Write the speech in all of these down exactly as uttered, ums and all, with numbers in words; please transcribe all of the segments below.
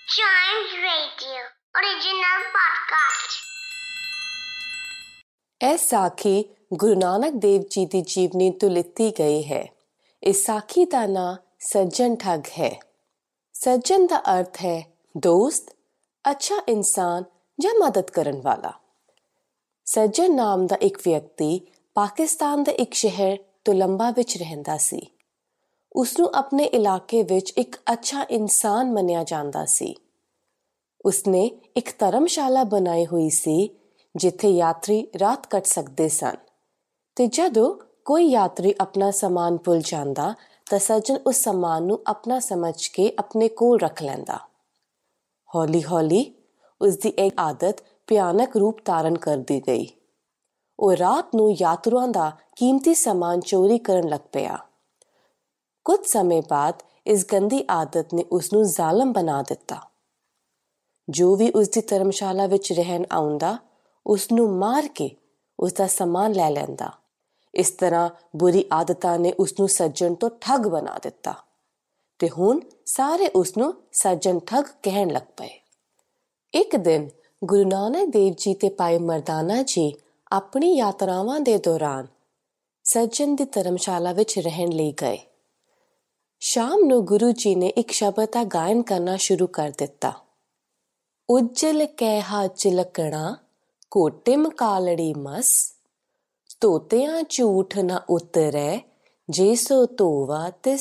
Chimes Radio original podcast। ਇਹ ਸਾਖੀ ਗੁਰੂ ਨਾਨਕ ਦੇਵ ਜੀ ਦੀ ਜੀਵਨੀ ਤੋਂ ਲਿੱਤੀ ਗਈ ਹੈ। ਇਸ ਸਾਖੀ ਦਾ ਨਾਂ ਸੱਜਣ ਠੱਗ ਹੈ। ਸੱਜਣ ਦਾ ਅਰਥ ਹੈ ਦੋਸਤ, ਅੱਛਾ ਇਨਸਾਨ ਜਾਂ ਮਦਦ ਕਰਨ ਵਾਲਾ। ਸੱਜਣ ਨਾਮ ਦਾ ਇੱਕ ਵਿਅਕਤੀ ਪਾਕਿਸਤਾਨ ਦੇ ਇੱਕ ਸ਼ਹਿਰ ਤੁਲੰਬਾ ਵਿੱਚ ਰਹਿੰਦਾ ਸੀ। ਉਸਨੂੰ ਆਪਣੇ ਇਲਾਕੇ ਵਿੱਚ ਇੱਕ ਅੱਛਾ ਇਨਸਾਨ ਮੰਨਿਆ ਜਾਂਦਾ ਸੀ। ਉਸਨੇ ਇੱਕ ਧਰਮਸ਼ਾਲਾ ਬਣਾਈ ਹੋਈ ਸੀ ਜਿੱਥੇ ਯਾਤਰੀ ਰਾਤ ਕੱਟ ਸਕਦੇ ਸਨ, ਤੇ ਜਦੋਂ ਕੋਈ ਯਾਤਰੀ ਆਪਣਾ ਸਮਾਨ ਭੁੱਲ ਜਾਂਦਾ ਤਾਂ ਸੱਜਣ ਉਸ ਸਮਾਨ ਨੂੰ ਆਪਣਾ ਸਮਝ ਕੇ ਆਪਣੇ ਕੋਲ ਰੱਖ ਲੈਂਦਾ। ਹੌਲੀ ਹੌਲੀ ਉਸਦੀ ਇਹ ਆਦਤ ਭਿਆਨਕ ਰੂਪ ਧਾਰਨ ਕਰਦੀ ਗਈ। ਉਹ ਰਾਤ ਨੂੰ ਯਾਤਰੂਆਂ ਦਾ ਕੀਮਤੀ ਸਮਾਨ ਚੋਰੀ ਕਰਨ ਲੱਗ ਪਿਆ। ਕੁਝ ਸਮੇਂ ਬਾਅਦ ਇਸ ਗੰਦੀ ਆਦਤ ਨੇ ਉਸਨੂੰ ਜ਼ਾਲਮ ਬਣਾ ਦਿੱਤਾ। ਜੋ ਵੀ ਉਸਦੀ ਧਰਮਸ਼ਾਲਾ ਵਿੱਚ ਰਹਿਣ ਆਉਂਦਾ ਉਸਨੂੰ ਮਾਰ ਕੇ ਉਸਦਾ ਸਮਾਨ ਲੈ ਲੈਂਦਾ। ਇਸ ਤਰ੍ਹਾਂ ਬੁਰੀ ਆਦਤਾਂ ਨੇ ਉਸਨੂੰ ਸੱਜਣ ਤੋਂ ਠੱਗ ਬਣਾ ਦਿੱਤਾ ਤੇ ਹੁਣ ਸਾਰੇ ਉਸਨੂੰ ਸੱਜਣ ਠੱਗ ਕਹਿਣ ਲੱਗ ਪਏ। ਇੱਕ ਦਿਨ ਗੁਰੂ ਨਾਨਕ ਦੇਵ ਜੀ ਤੇ ਭਾਈ ਮਰਦਾਨਾ ਜੀ ਆਪਣੀ ਯਾਤਰਾਵਾਂ ਦੇ ਦੌਰਾਨ ਸੱਜਣ ਦੀ ਧਰਮਸ਼ਾਲਾ ਵਿੱਚ ਰਹਿਣ ਲਈ ਗਏ। ਸ਼ਾਮ ਨੂੰ ਗੁਰੂ ਜੀ ਨੇ ਇੱਕ ਸ਼ਬਦ ਦਾ ਗਾਇਨ ਕਰਨਾ ਸ਼ੁਰੂ ਕਰ ਦਿੱਤਾ। ਉੱਜਲ ਕਹਿਹਾ ਚਿਲਕਣਾ ਕੋਟਿਮ ਕਾਲੜੀ ਮਸ, ਤੋਤਿਆਂ ਝੂਠ ਨਾ ਉਤਰੈ ਜੇ ਸੋ ਧੋਵਾ ਤਿਸ,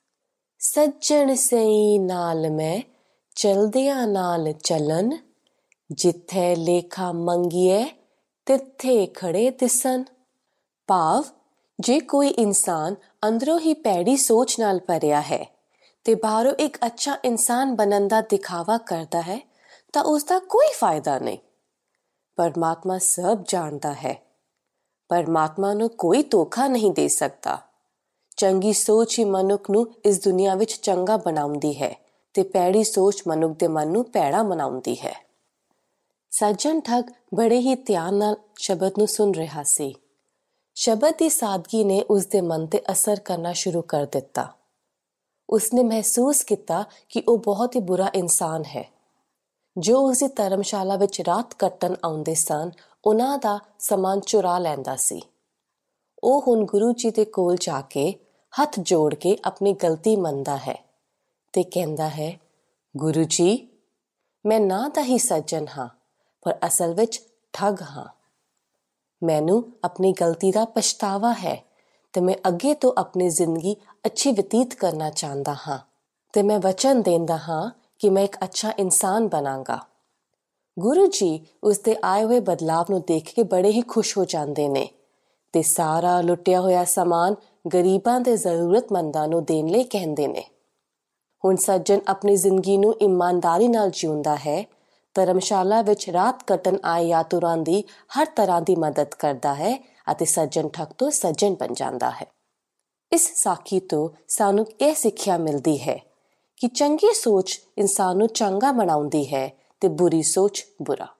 ਸੱਜਣ ਸਈ ਨਾਲ ਮੈਂ ਚਲਦਿਆਂ ਨਾਲ ਚਲਨ, ਜਿੱਥੇ ਲੇਖਾ ਮੰਗੀਏ ਤਿੱਥੇ ਖੜੇ ਦਿਸਣ। ਭਾਵ, ਜੇ ਕੋਈ ਇਨਸਾਨ ਅੰਦਰੋਂ ਹੀ ਭੈੜੀ ਸੋਚ ਨਾਲ ਭਰਿਆ ਹੈ ਤੇ ਬਾਹਰੋਂ ਇੱਕ ਅੱਛਾ ਇਨਸਾਨ ਬਣਨ ਦਾ ਦਿਖਾਵਾ ਕਰਦਾ ਹੈ ਤਾਂ ਉਸਦਾ ਕੋਈ ਫਾਇਦਾ ਨਹੀਂ। ਪਰਮਾਤਮਾ ਸਭ ਜਾਣਦਾ ਹੈ। ਪਰਮਾਤਮਾ ਨੂੰ ਕੋਈ ਧੋਖਾ ਨਹੀਂ ਦੇ ਸਕਦਾ। ਚੰਗੀ ਸੋਚ ਹੀ ਮਨੁੱਖ ਨੂੰ ਇਸ ਦੁਨੀਆ ਵਿੱਚ ਚੰਗਾ ਬਣਾਉਂਦੀ ਹੈ ਤੇ ਭੈੜੀ ਸੋਚ ਮਨੁੱਖ ਦੇ ਮਨ ਨੂੰ ਭੈੜਾ ਬਣਾਉਂਦੀ ਹੈ। ਸੱਜਣ ਠੱਗ ਬੜੇ ਹੀ ਧਿਆਨ ਨਾਲ ਸ਼ਬਦ ਨੂੰ ਸੁਣ ਰਿਹਾ ਸੀ। ਸ਼ਬਦ ਦੀ ਸਾਦਗੀ ਨੇ ਉਸਦੇ ਮਨ ਤੇ ਅਸਰ ਕਰਨਾ ਸ਼ੁਰੂ ਕਰ ਦਿੱਤਾ। ਉਸਨੇ ਮਹਿਸੂਸ ਕੀਤਾ ਕਿ ਉਹ ਬਹੁਤ ਹੀ ਬੁਰਾ ਇਨਸਾਨ ਹੈ। ਜੋ ਉਸਦੀ ਧਰਮਸ਼ਾਲਾ ਵਿੱਚ ਰਾਤ ਕੱਟਣ ਆਉਂਦੇ ਸਨ ਉਹਨਾਂ ਦਾ ਸਮਾਨ ਚੁਰਾ ਲੈਂਦਾ ਸੀ। ਉਹ ਹੁਣ ਗੁਰੂ ਜੀ ਦੇ ਕੋਲ ਜਾ ਕੇ ਹੱਥ ਜੋੜ ਕੇ ਆਪਣੀ ਗਲਤੀ ਮੰਨਦਾ ਹੈ ਤੇ ਕਹਿੰਦਾ ਹੈ, ਗੁਰੂ ਜੀ, ਮੈਂ ਨਾ ਤਾਂ ਹੀ ਸੱਜਣ ਹਾਂ ਪਰ ਅਸਲ ਵਿੱਚ ਠੱਗ ਹਾਂ। ਮੈਨੂੰ ਆਪਣੀ ਗਲਤੀ ਦਾ ਪਛਤਾਵਾ ਹੈ ਤੇ ਮੈਂ ਅੱਗੇ ਤੋਂ ਆਪਣੀ ਜ਼ਿੰਦਗੀ ਅੱਛੀ ਬਤੀਤ ਕਰਨਾ ਚਾਹੁੰਦਾ ਹਾਂ ਤੇ ਮੈਂ ਵਚਨ ਦਿੰਦਾ ਹਾਂ ਕਿ ਮੈਂ ਇੱਕ ਅੱਛਾ ਇਨਸਾਨ ਬਣਾਂਗਾ। ਗੁਰੂ ਜੀ ਉਸਦੇ ਆਏ ਹੋਏ ਬਦਲਾਵ ਨੂੰ ਦੇਖ ਕੇ ਬੜੇ ਹੀ ਖੁਸ਼ ਹੋ ਜਾਂਦੇ ਨੇ ਤੇ ਸਾਰਾ ਲੁੱਟਿਆ ਹੋਇਆ ਸਮਾਨ ਗਰੀਬਾਂ ਤੇ ਜ਼ਰੂਰਤਮੰਦਾਂ ਨੂੰ ਦੇਣ ਲਈ ਕਹਿੰਦੇ ਨੇ। ਹੁਣ ਸੱਜਣ ਆਪਣੀ ਜ਼ਿੰਦਗੀ ਨੂੰ ਇਮਾਨਦਾਰੀ ਨਾਲ ਜਿਉਂਦਾ ਹੈ। ਧਰਮਸ਼ਾਲਾ ਵਿੱਚ ਰਾਤ ਕੱਟਣ ਆਏ ਯਾਤਰੂਆਂ ਦੀ ਹਰ ਤਰ੍ਹਾਂ ਦੀ ਮਦਦ ਕਰਦਾ ਹੈ ਅਤੇ ਸੱਜਣ ਠੱਗ ਤੋਂ ਸੱਜਣ ਬਣ ਜਾਂਦਾ ਹੈ। ਇਸ ਸਾਖੀ ਤੋਂ ਸਾਨੂੰ ਇਹ ਸਿੱਖਿਆ ਮਿਲਦੀ ਹੈ ਕਿ ਚੰਗੀ ਸੋਚ ਇਨਸਾਨ ਨੂੰ ਚੰਗਾ ਬਣਾਉਂਦੀ ਹੈ ਤੇ ਬੁਰੀ ਸੋਚ ਬੁਰਾ।